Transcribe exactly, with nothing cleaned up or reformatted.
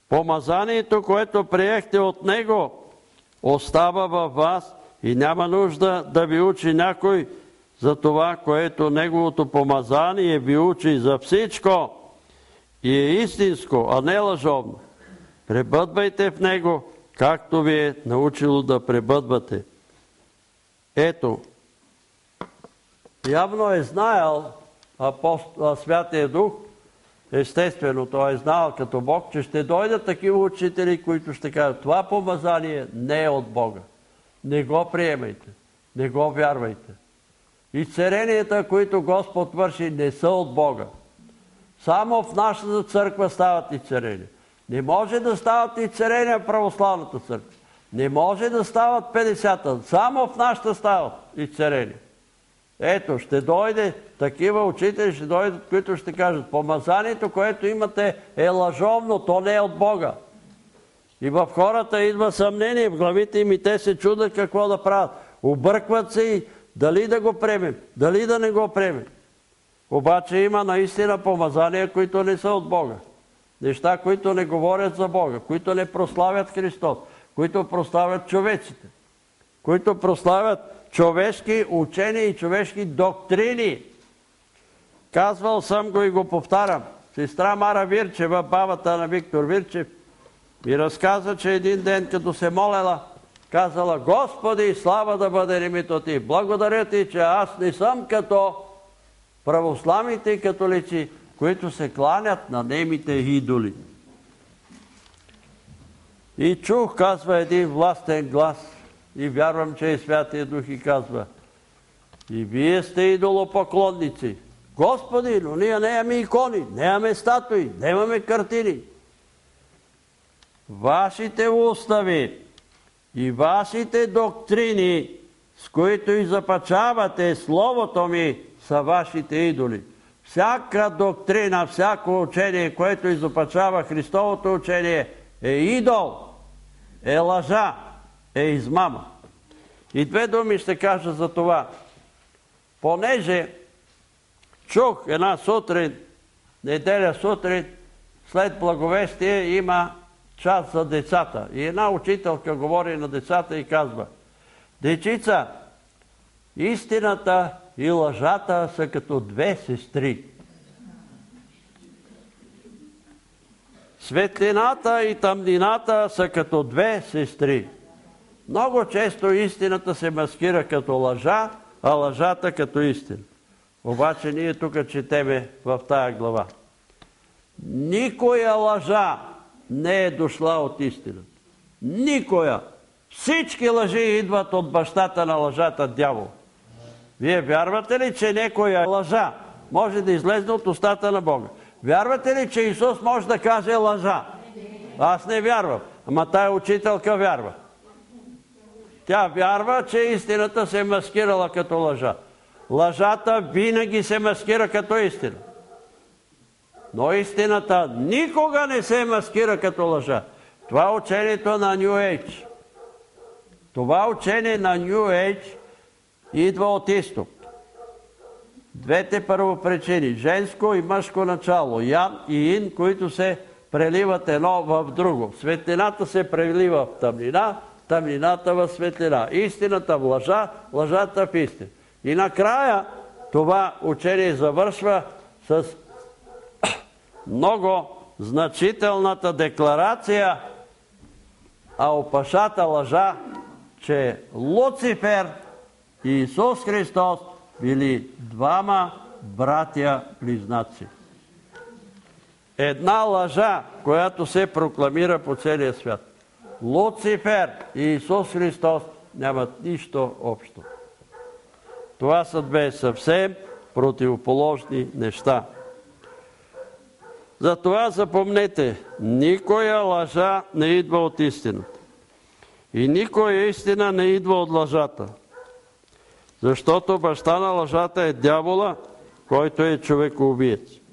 Помазанието, което приехте от Него, остава във вас и няма нужда да ви учи някой за това, което Неговото помазание ви учи за всичко и е истинско, а не лъжовно. Пребъдвайте в Него, както ви е научило да пребъдвате. Ето, явно е знаел апостол, Святия Дух, естествено, той е знаел като Бог, че ще дойдат такива учители, които ще кажат, това помазание не е от Бога. Не го приемайте, не го вярвайте. Изцеренията, които Господ върши, не са от Бога. Само в нашата църква стават изцерения. Не може да стават изцерения в православната църква. Не може да стават петдесета. Само в нашата стават изцерения. Ето, ще дойде такива учители, ще дойдат, които ще кажат, помазанието, което имате е лъжовно, то не е от Бога. И в хората идва съмнение, в главите им и те се чудят какво да правят. Объркват се и дали да го приемем, дали да не го приемем. Обаче има наистина помазания, които не са от Бога. Неща, които не говорят за Бога, които не прославят Христос, които прославят човеците, които прославят човешки учения и човешки доктрини. Казвал съм го и го повтарям. Сестра Мара Вирчева, бабата на Виктор Вирчев, ми разказа, че един ден, като се молела, казала, Господи, слава да бъде името Ти. Благодаря Ти, че аз не съм като православните и католици, които се кланят на немите идоли. И чух, казва един властен глас, и вярвам, че е Святия Дух и казва, и вие сте идолопоклонници. Господи, но ние нямаме икони, нямаме статуи, нямаме картини. Вашите устави и вашите доктрини, с които изопачавате Словото ми, са вашите идоли. Всяка доктрина, всяко учение, което изопачава Христовото учение, е идол, е лъжа, е измама. И две думи ще кажа за това. Понеже чух една сутрин, неделя сутрин, след благовестие има час за децата. И една учителка говори на децата и казва, дечица, истината и лъжата са като две сестри. Светлината и тъмнината са като две сестри. Много често истината се маскира като лъжа, а лъжата като истина. Обаче ние тук четеме в тая глава. Никоя лъжа не е дошла от истината. Никоя. Всички лъжи идват от бащата на лъжата, дявол. Вие вярвате ли, че некоя лъжа може да излезе от устата на Бога? Вярвате ли, че Исус може да каже лъжа? Аз не вярвам. Ама тая учителка вярва. Тя вярва, че истината се е маскирала като лъжа. Лъжата винаги се маскира като истина. Но истината никога не се маскира като лъжа. Това е учението на Ню Ейдж. Това учение на Ню Ейдж идва от изток. Двете първопричини, женско и мъжко начало, ян и ин, които се преливат едно в друго. Светлината се прелива в тъмнина, тъмнината в светлина. Истината в лъжа, лъжата в истина. И накрая това учение завършва с много значителната декларация, а опашата лъжа, че Луцифер и Исус Христос били двама братя-близнаци. Една лъжа, която се прокламира по целия свят. Луцифер и Исус Христос нямат нищо общо. Това са две съвсем противоположни неща. Затова запомнете, никоя лъжа не идва от истината. И никоя истина не идва от лъжата. Защото баща на лъжата е дявола, който е човекоубиец.